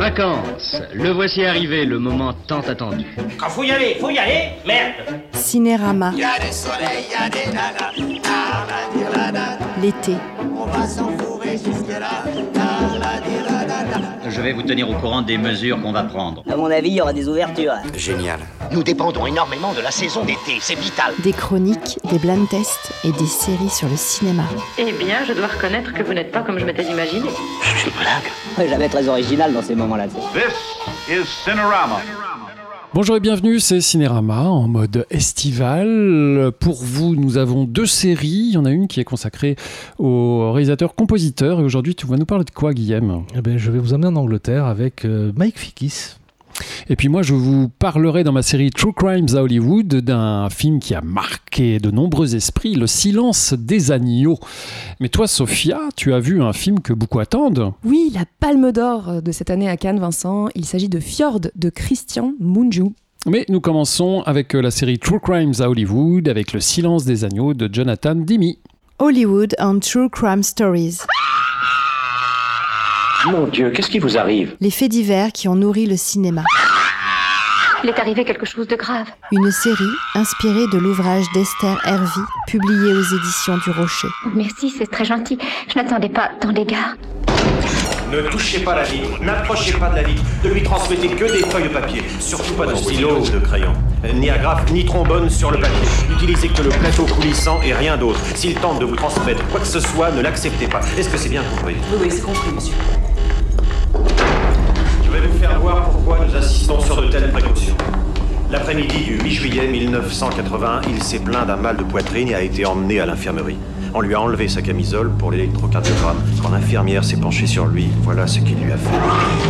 Vacances, le voici arrivé, le moment tant attendu. Quand faut y aller, merde. Cinérama. Y a des soleils, y a des nanas, L'été. on va s'enfourrer jusque-là, Je vais vous tenir au courant des mesures qu'on va prendre. À mon avis, il y aura des ouvertures. Génial. Nous dépendons énormément de la saison d'été, c'est vital. Des chroniques, des blind tests et des séries sur le cinéma. Eh bien, je dois reconnaître que vous n'êtes pas comme je m'étais imaginé. C'est une blague. Jamais très original dans ces moments-là. This is Cinerama. Bonjour et bienvenue, c'est Cinérama en mode estival. Pour vous, nous avons deux séries. Il y en a une qui est consacrée au réalisateur-compositeur. Et aujourd'hui, tu vas nous parler de quoi, Guillaume ? Eh bien, je vais vous emmener en Angleterre avec Mike Figgis. Et puis moi, je vous parlerai dans ma série True Crimes à Hollywood d'un film qui a marqué de nombreux esprits, Le Silence des agneaux. Mais toi, Sophia, tu as vu un film que beaucoup attendent. Oui, la Palme d'Or de cette année à Cannes, Vincent. Il s'agit de Fjord de Christian Mungiu. Mais nous commençons avec la série True Crimes à Hollywood, avec Le Silence des agneaux de Jonathan Demme. Hollywood and True Crime Stories. Mon Dieu, qu'est-ce qui vous arrive ? Les faits divers qui ont nourri le cinéma. Il est arrivé quelque chose de grave. Une série inspirée de l'ouvrage d'Esther Hervey, publié aux éditions du Rocher. Merci, c'est très gentil. Je n'attendais pas tant d'égards. Ne touchez pas la vitre, n'approchez pas de la vitre, ne lui transmettez que des feuilles de papier, surtout pas de stylo ou de crayon. Ni agrafe, ni trombone sur le papier. N'utilisez que le plateau coulissant et rien d'autre. S'il tente de vous transmettre quoi que ce soit, ne l'acceptez pas. Est-ce que c'est bien compris ? Oui, c'est compris, monsieur. Je vais vous faire voir pourquoi nous insistons sur de telles précautions. L'après-midi du 8 juillet 1981, il s'est plaint d'un mal de poitrine et a été emmené à l'infirmerie. On lui a enlevé sa camisole pour l'électrocardiogramme. Quand l'infirmière s'est penchée sur lui, voilà ce qu'il lui a fait.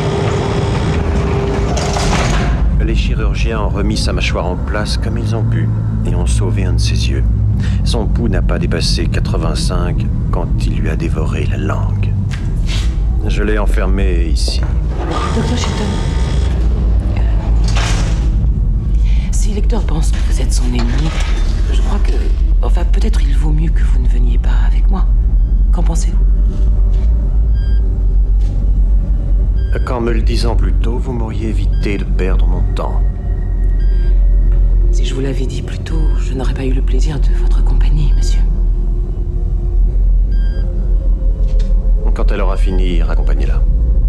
Les chirurgiens ont remis sa mâchoire en place comme ils ont pu et ont sauvé un de ses yeux. Son pouls n'a pas dépassé 85 quand il lui a dévoré la langue. Je l'ai enfermé ici. Docteur Shelton, si Lecter pense que vous êtes son ennemi, je crois que... Enfin, peut-être il vaut mieux que vous ne veniez pas avec moi. Qu'en pensez-vous ? Qu'en me le disant plus tôt, vous m'auriez évité de perdre mon temps. Si je vous l'avais dit plus tôt, je n'aurais pas eu le plaisir de votre compagnie, monsieur. Quand elle aura fini, raccompagnez-la.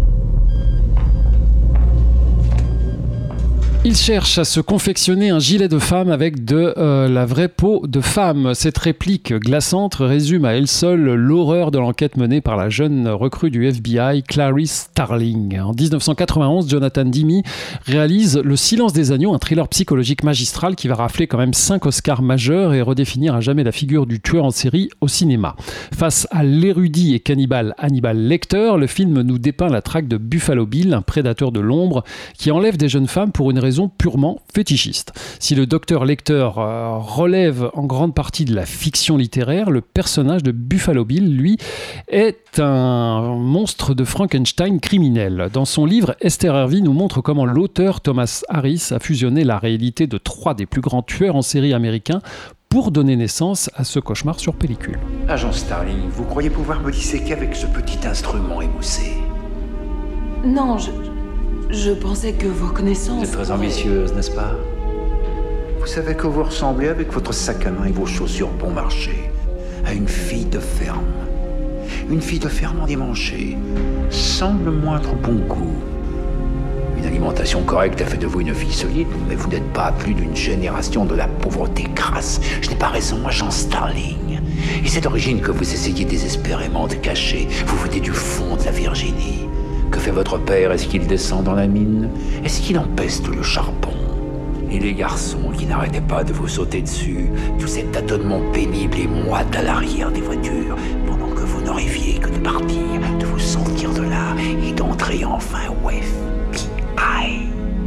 Il cherche à se confectionner un gilet de femme avec de la vraie peau de femme. Cette réplique glaçante résume à elle seule l'horreur de l'enquête menée par la jeune recrue du FBI, Clarice Starling. En 1991, Jonathan Demme réalise Le Silence des agneaux, un thriller psychologique magistral qui va rafler quand même 5 Oscars majeurs et redéfinir à jamais la figure du tueur en série au cinéma. Face à l'érudit et cannibale Hannibal Lecter, le film nous dépeint la traque de Buffalo Bill, un prédateur de l'ombre qui enlève des jeunes femmes pour une raison purement fétichiste. Si le docteur Lecter relève en grande partie de la fiction littéraire, le personnage de Buffalo Bill, lui, est un monstre de Frankenstein criminel. Dans son livre, Esther Hervey nous montre comment l'auteur Thomas Harris a fusionné la réalité de 3 des plus grands tueurs en série américains pour donner naissance à ce cauchemar sur pellicule. Agent Starling, vous croyez pouvoir me disséquer avec ce petit instrument émoussé ? Non, je pensais que vos connaissances... Vous êtes très ambitieuse, n'est-ce pas ? Vous savez que vous ressemblez, avec votre sac à main et vos chaussures bon marché, à une fille de ferme. Une fille de ferme endimanchée, sans le moindre bon goût. Une alimentation correcte a fait de vous une fille solide, mais vous n'êtes pas à plus d'une génération de la pauvreté crasse. Je n'ai pas raison, agent Starling. Et c'est d'origine que vous essayez désespérément de cacher. Vous venez du fond de la Virginie. Que fait votre père ? Est-ce qu'il descend dans la mine ? Est-ce qu'il empeste le charbon ? Et les garçons qui n'arrêtaient pas de vous sauter dessus, tout cet tâtonnement pénible et moite à l'arrière des voitures, pendant que vous n'arriviez que de partir, de vous sortir de là et d'entrer enfin au FBI.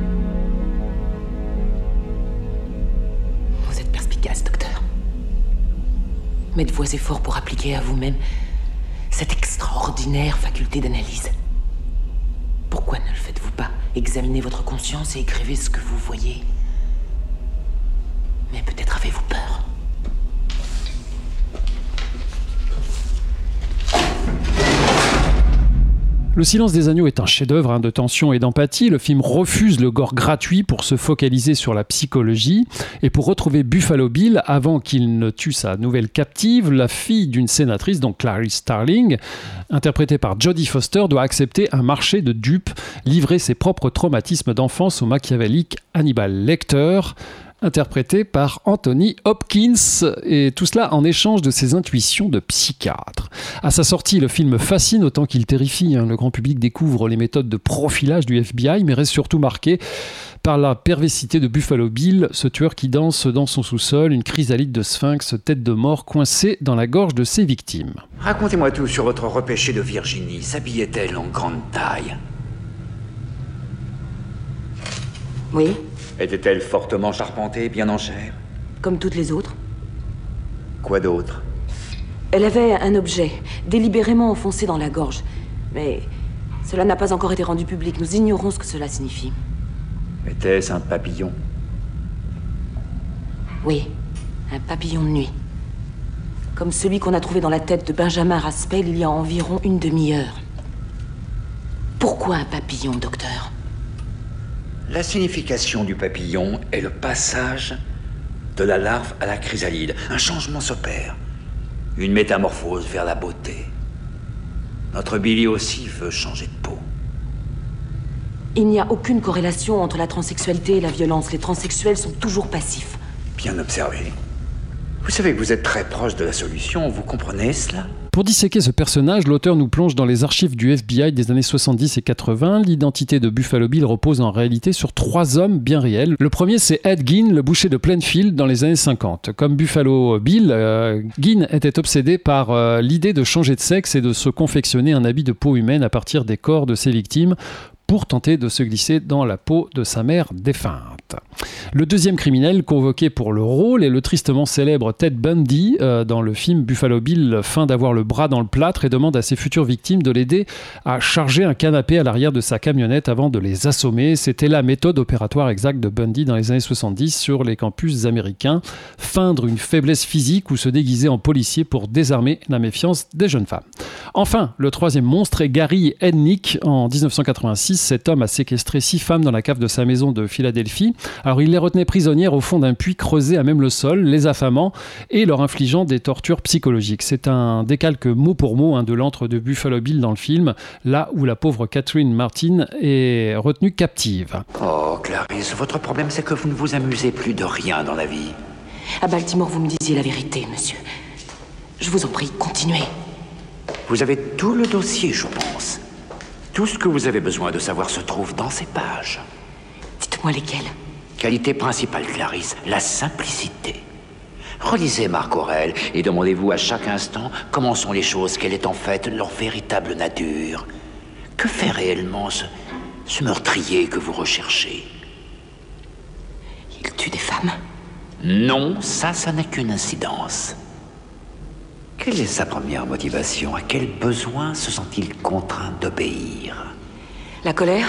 Vous êtes perspicace, docteur. Mais de vos efforts pour appliquer à vous-même cette extraordinaire faculté d'analyse. Pourquoi ne le faites-vous pas ? Examinez votre conscience et écrivez ce que vous voyez. Mais peut-être avez-vous peur. Le Silence des agneaux est un chef-d'œuvre de tension et d'empathie. Le film refuse le gore gratuit pour se focaliser sur la psychologie. Et pour retrouver Buffalo Bill, avant qu'il ne tue sa nouvelle captive, la fille d'une sénatrice, donc Clarice Starling, interprétée par Jodie Foster, doit accepter un marché de dupes, livrer ses propres traumatismes d'enfance au machiavélique Hannibal Lecter, interprété par Anthony Hopkins, et tout cela en échange de ses intuitions de psychiatre. À sa sortie, le film fascine autant qu'il terrifie. Le grand public découvre les méthodes de profilage du FBI, mais reste surtout marqué par la perversité de Buffalo Bill, ce tueur qui danse dans son sous-sol, une chrysalide de sphinx, tête de mort coincée dans la gorge de ses victimes. Racontez-moi tout sur votre repêché de Virginie. S'habillait-elle en grande taille? Oui. Était-elle fortement charpentée, bien en chair? Comme toutes les autres. Quoi d'autre? Elle avait un objet délibérément enfoncé dans la gorge. Mais cela n'a pas encore été rendu public. Nous ignorons ce que cela signifie. Était-ce un papillon? Oui, un papillon de nuit. Comme celui qu'on a trouvé dans la tête de Benjamin Raspail il y a environ une demi-heure. Pourquoi un papillon, docteur? La signification du papillon est le passage de la larve à la chrysalide. Un changement s'opère. Une métamorphose vers la beauté. Notre Billy aussi veut changer de peau. Il n'y a aucune corrélation entre la transsexualité et la violence. Les transsexuels sont toujours passifs. Bien observé. Vous savez que vous êtes très proche de la solution, vous comprenez cela? Pour disséquer ce personnage, l'auteur nous plonge dans les archives du FBI des années 70 et 80. L'identité de Buffalo Bill repose en réalité sur 3 hommes bien réels. Le premier, c'est Ed Gein, le boucher de Plainfield dans les années 50. Comme Buffalo Bill, Gein était obsédé par l'idée de changer de sexe et de se confectionner un habit de peau humaine à partir des corps de ses victimes, pour tenter de se glisser dans la peau de sa mère défunte. Le deuxième criminel convoqué pour le rôle est le tristement célèbre Ted Bundy. Dans le film, Buffalo Bill feint d'avoir le bras dans le plâtre et demande à ses futures victimes de l'aider à charger un canapé à l'arrière de sa camionnette avant de les assommer. C'était la méthode opératoire exacte de Bundy dans les années 70 sur les campus américains. Feindre une faiblesse physique ou se déguiser en policier pour désarmer la méfiance des jeunes femmes. Enfin, le troisième monstre est Gary Ednick. En 1986, cet homme a séquestré 6 femmes dans la cave de sa maison de Philadelphie. Alors il les retenait prisonnières au fond d'un puits creusé à même le sol, les affamant et leur infligeant des tortures psychologiques. C'est un décalque mot pour mot de l'antre de Buffalo Bill dans le film, là où la pauvre Catherine Martin est retenue captive. Oh Clarisse, votre problème c'est que vous ne vous amusez plus de rien dans la vie. À Baltimore, vous me disiez la vérité, monsieur. Je vous en prie, continuez. Vous avez tout le dossier, je pense. Tout ce que vous avez besoin de savoir se trouve dans ces pages. Dites-moi lesquelles. Qualité principale, Clarisse, la simplicité. Relisez Marc Aurèle et demandez-vous à chaque instant comment sont les choses, quelle est en fait leur véritable nature. Que fait réellement ce meurtrier que vous recherchez? Il tue des femmes? Non, ça n'est qu'une incidence. Quelle est sa première motivation? À quel besoin se sent-il contraint d'obéir? La colère,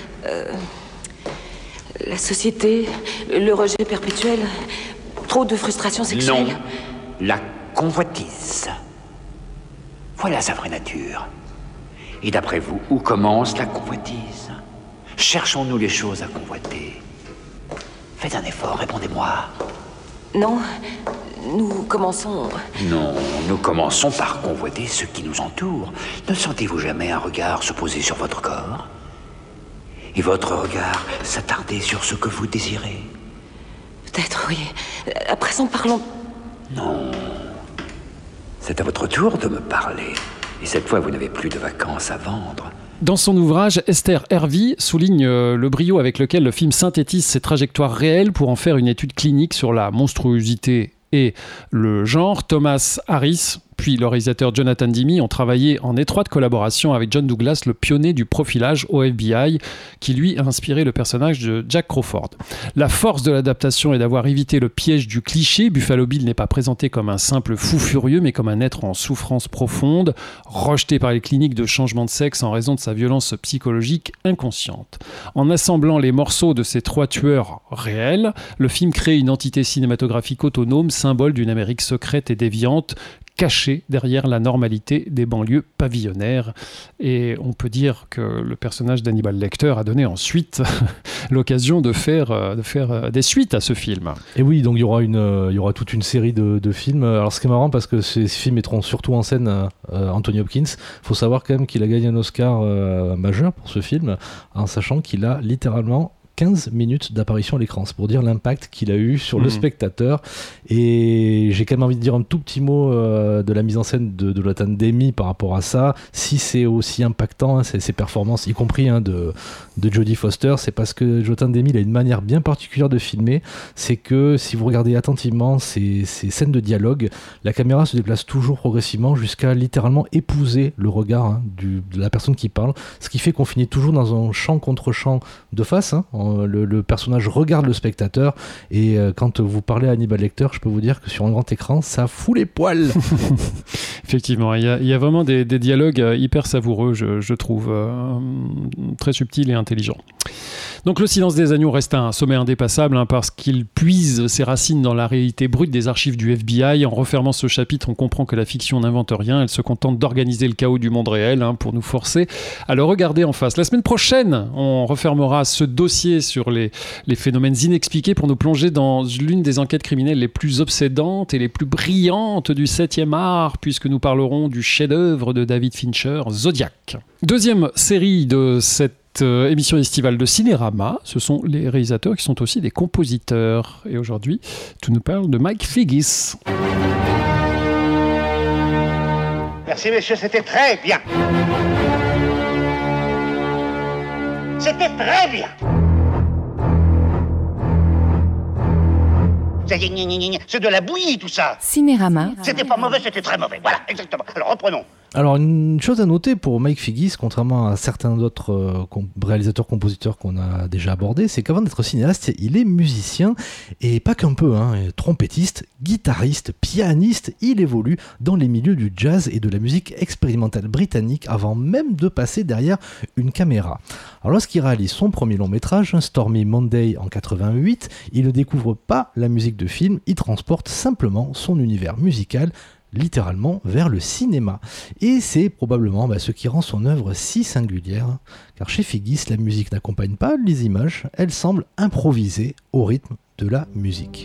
la société, le rejet perpétuel, trop de frustration sexuelle. Non, la convoitise. Voilà sa vraie nature. Et d'après vous, où commence la convoitise? Cherchons-nous les choses à convoiter? Faites un effort, répondez-moi. Non, nous commençons... Non, nous commençons par convoiter ce qui nous entoure. Ne sentez-vous jamais un regard se poser sur votre corps? Et votre regard s'attarder sur ce que vous désirez? Peut-être, oui. À présent, parlons... Non. C'est à votre tour de me parler. Et cette fois, vous n'avez plus de vacances à vendre. Dans son ouvrage, Esther Hervey souligne le brio avec lequel le film synthétise ses trajectoires réelles pour en faire une étude clinique sur la monstruosité et le genre. Thomas Harris, puis le réalisateur Jonathan Demme ont travaillé en étroite collaboration avec John Douglas, le pionnier du profilage au FBI, qui lui a inspiré le personnage de Jack Crawford. La force de l'adaptation est d'avoir évité le piège du cliché. Buffalo Bill n'est pas présenté comme un simple fou furieux, mais comme un être en souffrance profonde, rejeté par les cliniques de changement de sexe en raison de sa violence psychologique inconsciente. En assemblant les morceaux de ces 3 tueurs réels, le film crée une entité cinématographique autonome, symbole d'une Amérique secrète et déviante, caché derrière la normalité des banlieues pavillonnaires. Et on peut dire que le personnage d'Hannibal Lecter a donné ensuite l'occasion de faire des suites à ce film. Et oui, donc il y aura toute une série de films. Alors ce qui est marrant, parce que ces films mettront surtout en scène Anthony Hopkins. Il faut savoir quand même qu'il a gagné un Oscar majeur pour ce film, en sachant qu'il a littéralement 15 minutes d'apparition à l'écran. C'est pour dire l'impact qu'il a eu sur le spectateur. Et j'ai quand même envie de dire un tout petit mot de la mise en scène de Jonathan Demme par rapport à ça. Si c'est aussi impactant, hein, ces performances, y compris de Jodie Foster, c'est parce que Jonathan Demme, il a une manière bien particulière de filmer. C'est que si vous regardez attentivement ces scènes de dialogue, la caméra se déplace toujours progressivement jusqu'à littéralement épouser le regard de la personne qui parle. Ce qui fait qu'on finit toujours dans un champ contre champ de face. Le personnage regarde le spectateur, et quand vous parlez à Hannibal Lecter, je peux vous dire que sur un grand écran, ça fout les poils. Effectivement, il y a vraiment des dialogues hyper savoureux, je trouve, très subtils et intelligents. Donc Le Silence des agneaux reste un sommet indépassable, parce qu'il puise ses racines dans la réalité brute des archives du FBI. En refermant ce chapitre, on comprend que la fiction n'invente rien, elle se contente d'organiser le chaos du monde réel pour nous forcer à le regarder en face. La semaine prochaine, on refermera ce dossier sur les phénomènes inexpliqués pour nous plonger dans l'une des enquêtes criminelles les plus obsédantes et les plus brillantes du 7e art, puisque nous parlerons du chef-d'œuvre de David Fincher, Zodiac. Deuxième série de cette émission estivale de Cinérama, ce sont les réalisateurs qui sont aussi des compositeurs. Et aujourd'hui, tu nous parles de Mike Figgis. Merci messieurs, c'était très bien. C'était très bien. C'est de la bouillie tout ça. Cinérama. C'était pas mauvais, c'était très mauvais. Voilà, exactement. Alors reprenons. Alors une chose à noter pour Mike Figgis, contrairement à certains d'autres réalisateurs-compositeurs qu'on a déjà abordés, c'est qu'avant d'être cinéaste, il est musicien, et pas qu'un peu, trompettiste, guitariste, pianiste. Il évolue dans les milieux du jazz et de la musique expérimentale britannique avant même de passer derrière une caméra. Alors lorsqu'il réalise son premier long métrage, Stormy Monday en 88, il ne découvre pas la musique de film, il transporte simplement son univers musical littéralement vers le cinéma. Et c'est probablement ce qui rend son œuvre si singulière, car chez Figgis, la musique n'accompagne pas les images, elle semble improviser au rythme de la musique.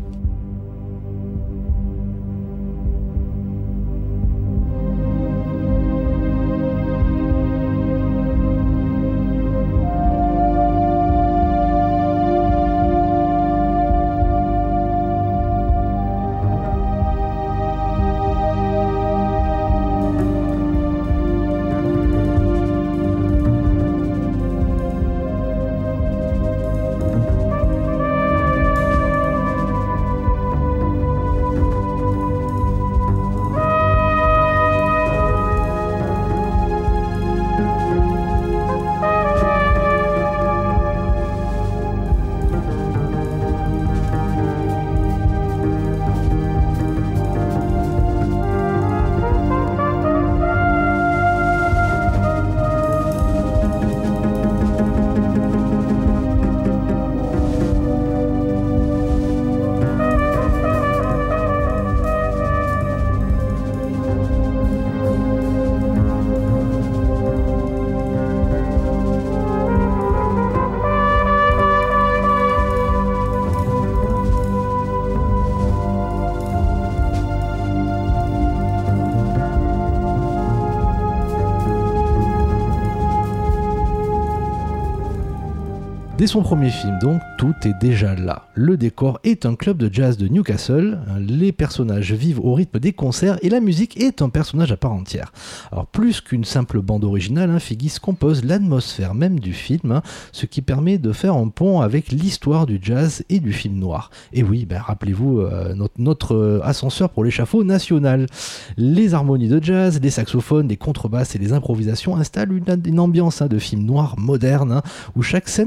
Dès son premier film, donc, tout est déjà là. Le décor est un club de jazz de Newcastle, les personnages vivent au rythme des concerts et la musique est un personnage à part entière. Alors plus qu'une simple bande originale, Figgis compose l'atmosphère même du film, ce qui permet de faire un pont avec l'histoire du jazz et du film noir. Et oui, rappelez-vous notre ascenseur pour l'échafaud national. Les harmonies de jazz, les saxophones, les contrebasses et les improvisations installent une ambiance de film noir moderne, où chaque scène semble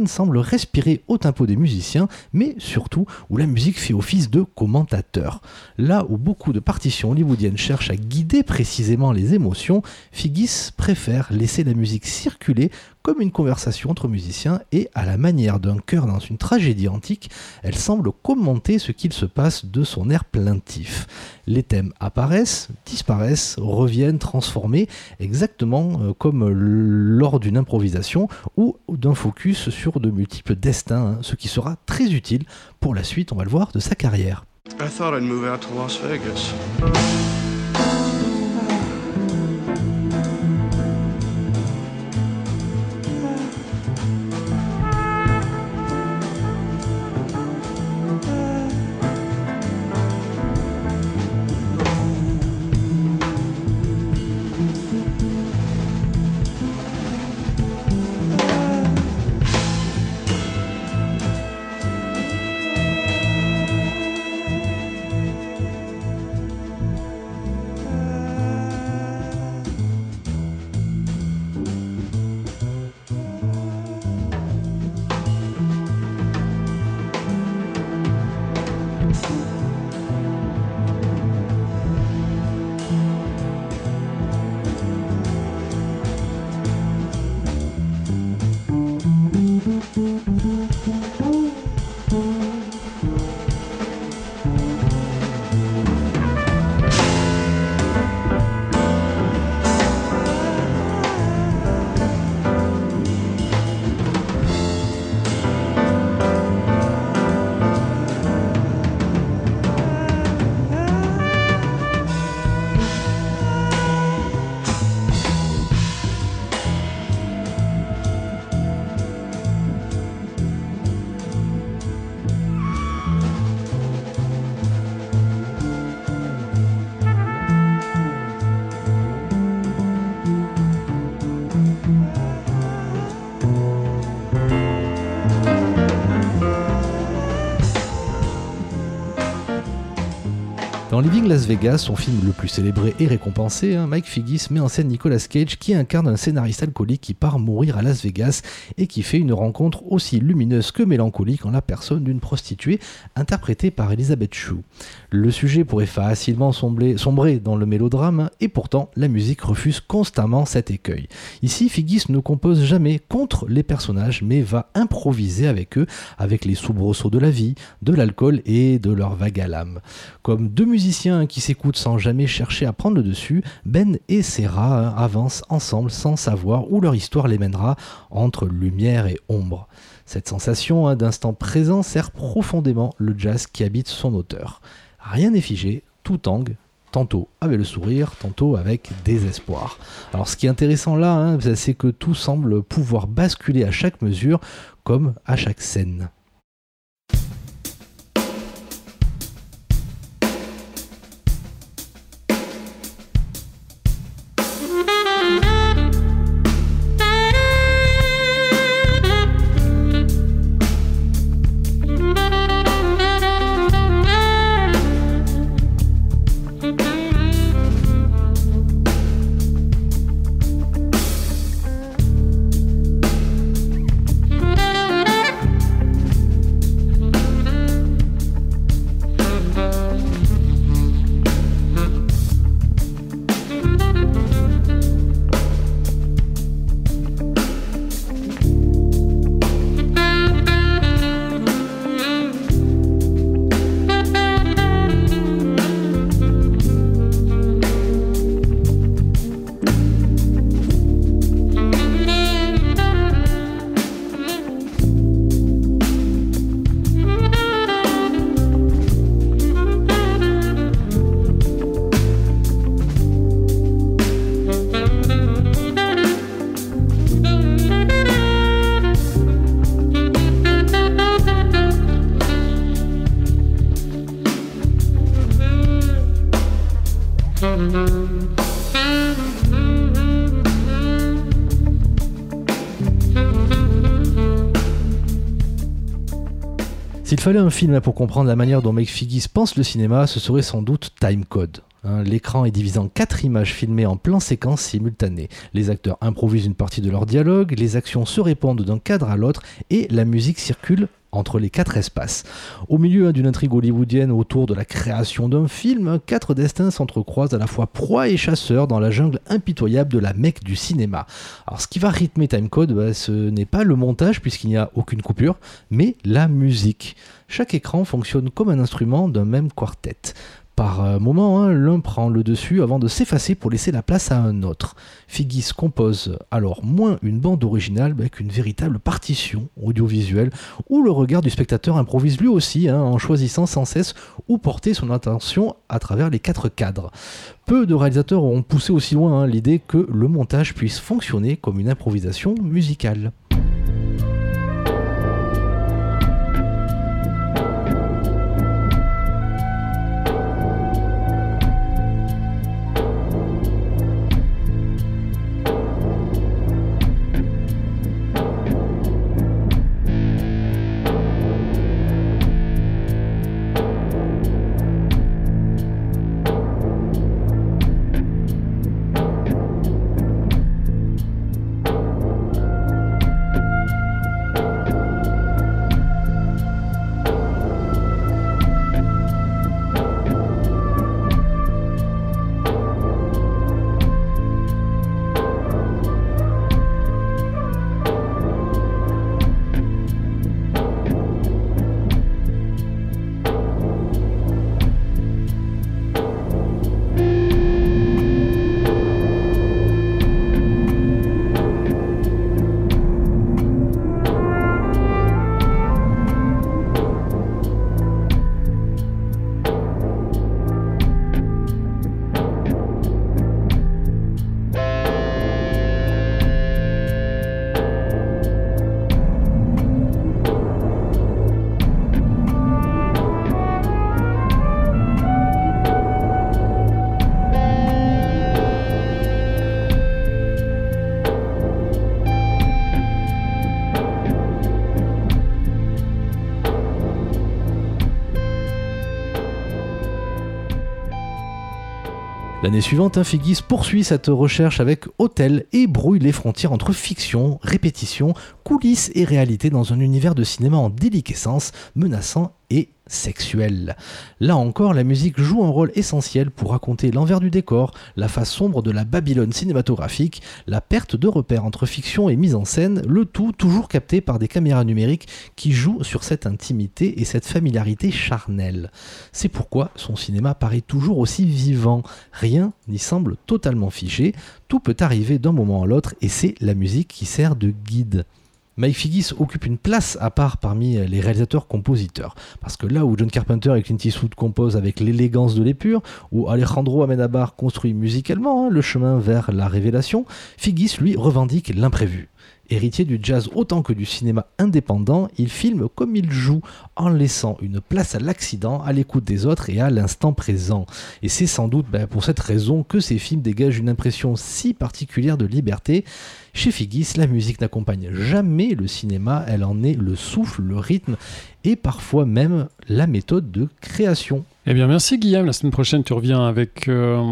respirer au tempo des musiciens, mais surtout où la musique fait office de commentateur. Là où beaucoup de partitions hollywoodiennes cherchent à guider précisément les émotions, Figgis préfère laisser la musique circuler comme une conversation entre musiciens et, à la manière d'un chœur dans une tragédie antique, elle semble commenter ce qu'il se passe de son air plaintif. Les thèmes apparaissent, disparaissent, reviennent transformés, exactement comme lors d'une improvisation ou d'un focus sur de multiples destins, ce qui sera très utile pour la suite, on va le voir, de sa carrière. I thought I'd move out to Las Vegas. Dans Leaving Las Vegas, son film le plus célébré et récompensé, Mike Figgis met en scène Nicolas Cage qui incarne un scénariste alcoolique qui part mourir à Las Vegas et qui fait une rencontre aussi lumineuse que mélancolique en la personne d'une prostituée interprétée par Elizabeth Shue. Le sujet pourrait facilement sombrer dans le mélodrame et pourtant la musique refuse constamment cet écueil. Ici, Figgis ne compose jamais contre les personnages mais va improviser avec eux, avec les soubresauts de la vie, de l'alcool et de leur vague à l'âme. Comme deux musiciens qui s'écoutent sans jamais chercher à prendre le dessus, Ben et Sarah avancent ensemble sans savoir où leur histoire les mènera entre lumière et ombre. Cette sensation d'instant présent sert profondément le jazz qui habite son auteur. Rien n'est figé, tout tangue, tantôt avec le sourire, tantôt avec désespoir. Alors ce qui est intéressant là, c'est que tout semble pouvoir basculer à chaque mesure comme à chaque scène. S'il fallait un film pour comprendre la manière dont Mike Figgis pense le cinéma, ce serait sans doute Time Code. L'écran est divisé en 4 images filmées en plan séquence simultané. Les acteurs improvisent une partie de leur dialogue, les actions se répondent d'un cadre à l'autre et la musique circule entre les 4 espaces. Au milieu d'une intrigue hollywoodienne autour de la création d'un film, 4 destins s'entrecroisent à la fois proie et chasseur dans la jungle impitoyable de la Mecque du cinéma. Alors ce qui va rythmer Timecode, ce n'est pas le montage puisqu'il n'y a aucune coupure, mais la musique. Chaque écran fonctionne comme un instrument d'un même quartet. Par moment, l'un prend le dessus avant de s'effacer pour laisser la place à un autre. Figgis compose alors moins une bande originale qu'une véritable partition audiovisuelle où le regard du spectateur improvise lui aussi en choisissant sans cesse où porter son attention à travers les 4 cadres. Peu de réalisateurs auront poussé aussi loin l'idée que le montage puisse fonctionner comme une improvisation musicale. L'année suivante, Figgis poursuit cette recherche avec Hotel et brouille les frontières entre fiction, répétition, coulisses et réalité dans un univers de cinéma en déliquescence, menaçant et sexuel. Là encore, la musique joue un rôle essentiel pour raconter l'envers du décor, la face sombre de la Babylone cinématographique, la perte de repères entre fiction et mise en scène, le tout toujours capté par des caméras numériques qui jouent sur cette intimité et cette familiarité charnelle. C'est pourquoi son cinéma paraît toujours aussi vivant, rien n'y semble totalement figé, tout peut arriver d'un moment à l'autre et c'est la musique qui sert de guide. Mike Figgis occupe une place à part parmi les réalisateurs-compositeurs, parce que là où John Carpenter et Clint Eastwood composent avec l'élégance de l'épure, où Alejandro Amenábar construit musicalement le chemin vers la révélation, Figgis lui revendique l'imprévu. Héritier du jazz autant que du cinéma indépendant, il filme comme il joue, en laissant une place à l'accident, à l'écoute des autres et à l'instant présent. Et c'est sans doute pour cette raison que ces films dégagent une impression si particulière de liberté. Chez Figgis, la musique n'accompagne jamais le cinéma, elle en est le souffle, le rythme et parfois même la méthode de création. Eh bien, merci Guillaume. La semaine prochaine, tu reviens avec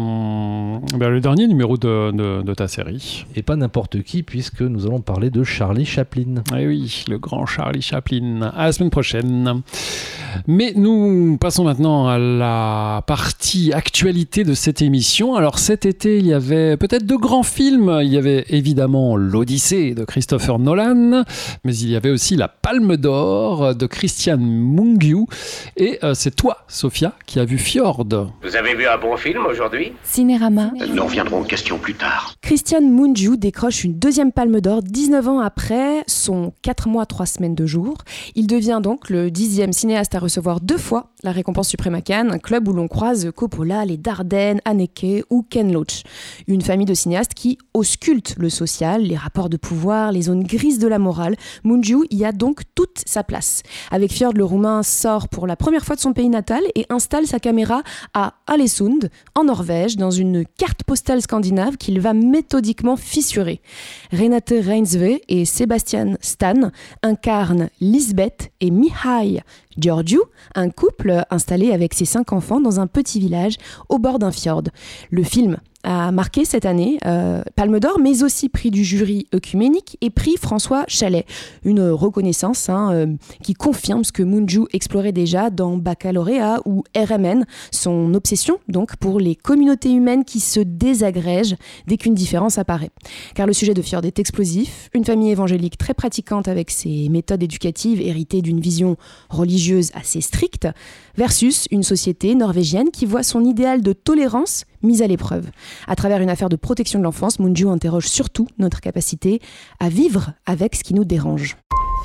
le dernier numéro de ta série. Et pas n'importe qui, puisque nous allons parler de Charlie Chaplin. Eh oui, le grand Charlie Chaplin. À la semaine prochaine. Mais nous passons maintenant à la partie actualité de cette émission. Alors cet été, il y avait peut-être 2 grands films. Il y avait évidemment l'Odyssée de Christopher Nolan, mais il y avait aussi la Palme d'Or de Christian Mungiu. Et c'est toi, Sophia, qui a vu Fjord. Vous avez vu un bon film aujourd'hui ? Cinérama. Nous reviendrons aux questions plus tard. Christian Mungiu décroche une 2e Palme d'Or 19 ans après son 4 mois 3 semaines de jour. Il devient donc le 10e cinéaste à recevoir 2 fois la récompense suprême à Cannes, un club où l'on croise Coppola, les Dardenne, Haneke ou Ken Loach. Une famille de cinéastes qui ausculte le social, les rapports de pouvoir, les zones grises de la morale. Mungiu y a donc toute sa place. Avec Fjord, le Roumain sort pour la première fois de son pays natal et installe sa caméra à Ålesund, en Norvège, dans une carte postale scandinave qu'il va méthodiquement fissurer. Renate Reinsve et Sebastian Stan incarnent Lisbeth et Mihai, Georgiou Moonju, un couple installé avec ses 5 enfants dans un petit village au bord d'un fjord. Le film a marqué cette année Palme d'Or, mais aussi prix du jury œcuménique et prix François Chalet. Une reconnaissance qui confirme ce que Moonju explorait déjà dans Baccalauréat ou RMN, son obsession donc pour les communautés humaines qui se désagrègent dès qu'une différence apparaît. Car le sujet de Fjord est explosif, une famille évangélique très pratiquante avec ses méthodes éducatives héritées d'une vision religieuse assez stricte, versus une société norvégienne qui voit son idéal de tolérance mise à l'épreuve. À travers une affaire de protection de l'enfance, Moonju interroge surtout notre capacité à vivre avec ce qui nous dérange.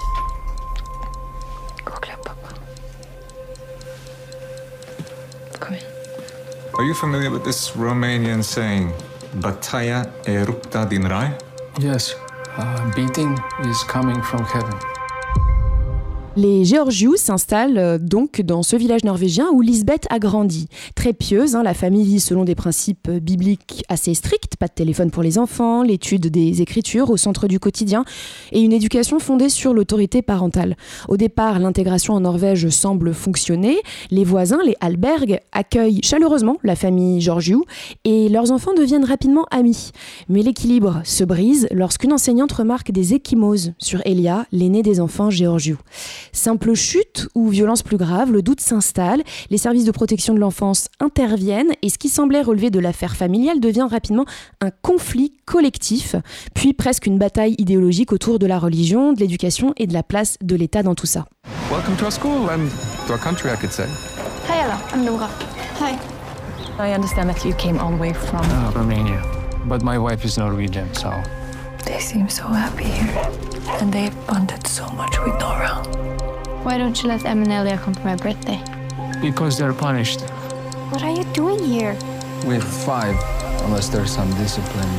Are you familiar with this Romanian saying, Bataia erupta din rai? Yes, beating is coming from heaven. Les Georgiou s'installent donc dans ce village norvégien où Lisbeth a grandi. Très pieuse, la famille vit selon des principes bibliques assez stricts, pas de téléphone pour les enfants, l'étude des écritures au centre du quotidien et une éducation fondée sur l'autorité parentale. Au départ, l'intégration en Norvège semble fonctionner. Les voisins, les Alberg, accueillent chaleureusement la famille Georgiou et leurs enfants deviennent rapidement amis. Mais l'équilibre se brise lorsqu'une enseignante remarque des ecchymoses sur Elia, l'aîné des enfants Georgiou. Simple chute ou violence plus grave, le doute s'installe, les services de protection de l'enfance interviennent et ce qui semblait relever de l'affaire familiale devient rapidement un conflit collectif, puis presque une bataille idéologique autour de la religion, de l'éducation et de la place de l'État dans tout ça. Welcome to our school and to our country, I could say. Hi Ella, I'm Nora. Hi. I understand that you came all the way from Romania, but my wife is Norwegian, so... They seem so happy here, and they've bonded so much with Nora. Why don't you let Em and Elia come for my birthday? Because they're punished. What are you doing here? With 5, unless there's some discipline.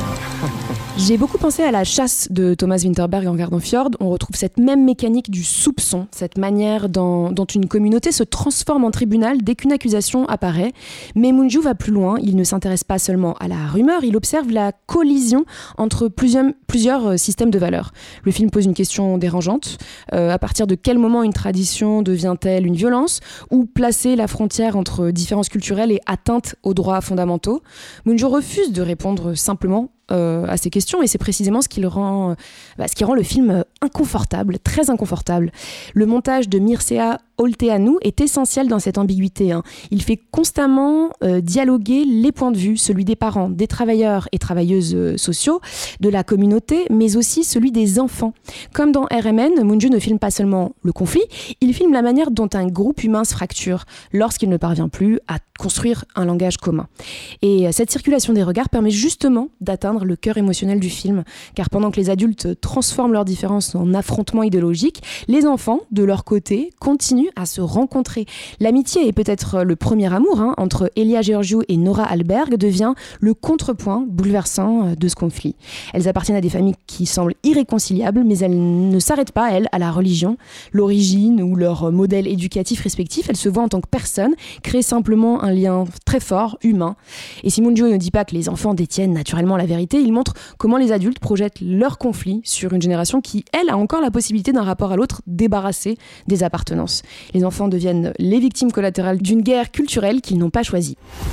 J'ai beaucoup pensé à La chasse de Thomas Vinterberg en regardant Fjord. On retrouve cette même mécanique du soupçon, cette manière dont une communauté se transforme en tribunal dès qu'une accusation apparaît. Mais Moonju va plus loin, il ne s'intéresse pas seulement à la rumeur, il observe la collision entre plusieurs systèmes de valeurs. Le film pose une question dérangeante. À partir de quel moment une tradition devient-elle une violence? Ou placer la frontière entre différences culturelles et atteinte aux droits fondamentaux? Moonju refuse de répondre simplement à ces questions et c'est précisément ce qui rend le film inconfortable, très inconfortable. Le montage de Mircea Olteanu est essentiel dans cette ambiguïté. Il fait constamment dialoguer les points de vue, celui des parents, des travailleurs et travailleuses sociaux, de la communauté, mais aussi celui des enfants. Comme dans RMN, Moonju ne filme pas seulement le conflit, il filme la manière dont un groupe humain se fracture lorsqu'il ne parvient plus à construire un langage commun. Et cette circulation des regards permet justement d'atteindre le cœur émotionnel du film, car pendant que les adultes transforment leurs différences en affrontements idéologiques, les enfants, de leur côté, continuent à se rencontrer. L'amitié est peut-être le premier amour entre Elia Georgiou et Nora Alberg devient le contrepoint bouleversant de ce conflit. Elles appartiennent à des familles qui semblent irréconciliables, mais elles ne s'arrêtent pas, elles, à la religion, l'origine ou leur modèle éducatif respectif. Elles se voient en tant que personnes, créent simplement un lien très fort, humain. Et si Moonju ne dit pas que les enfants détiennent naturellement la vérité, il montre comment les adultes projettent leur conflit sur une génération qui, elle, a encore la possibilité d'un rapport à l'autre débarrassé des appartenances. Les enfants deviennent les victimes collatérales d'une guerre culturelle qu'ils n'ont pas choisie.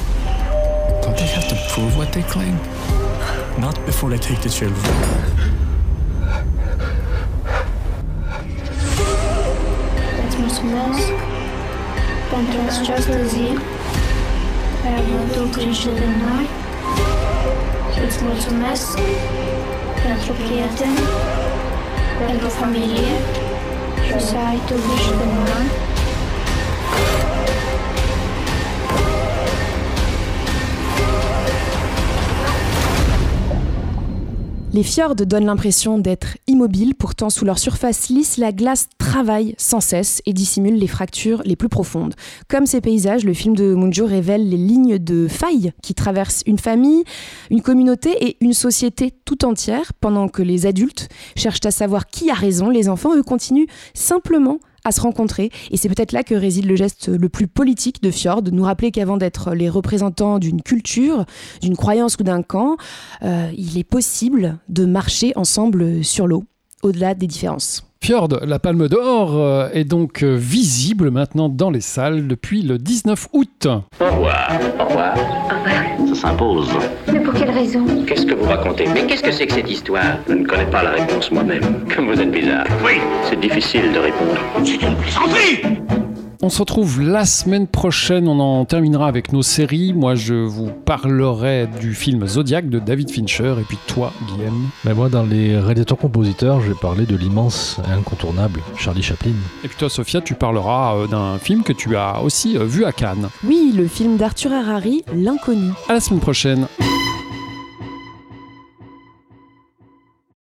Don't they have to prove what they claim? Not before they take the children. Het mulțumesc pentru această zi care a avut grijă de noi. Îți mulțumesc pentru prieteni, pentru familie și să ai tu grijă de noi. Les fjords donnent l'impression d'être immobiles, pourtant sous leur surface lisse, la glace travaille sans cesse et dissimule les fractures les plus profondes. Comme ces paysages, le film de Moonju révèle les lignes de faille qui traversent une famille, une communauté et une société tout entière. Pendant que les adultes cherchent à savoir qui a raison, les enfants, eux, continuent simplement à se rencontrer. Et c'est peut-être là que réside le geste le plus politique de Fjord, nous rappeler qu'avant d'être les représentants d'une culture, d'une croyance ou d'un camp, il est possible de marcher ensemble sur l'eau, au-delà des différences. Fjord, la Palme d'Or est donc visible maintenant dans les salles depuis le 19 août. Au revoir. Au revoir. Ça s'impose. Mais pour quelle raison? Qu'est-ce que vous racontez? Mais qu'est-ce que c'est que cette histoire? Je ne connais pas la réponse moi-même. Comme vous êtes bizarre. Oui. C'est difficile de répondre. C'est une plaisanterie! On se retrouve la semaine prochaine, on en terminera avec nos séries. Moi, je vous parlerai du film Zodiac de David Fincher, et puis toi, Guillaume. Mais moi, dans les réalisateurs-compositeurs, je vais parler de l'immense et incontournable Charlie Chaplin. Et puis toi, Sophia, tu parleras d'un film que tu as aussi vu à Cannes. Oui, le film d'Arthur Harari, L'Inconnu. À la semaine prochaine.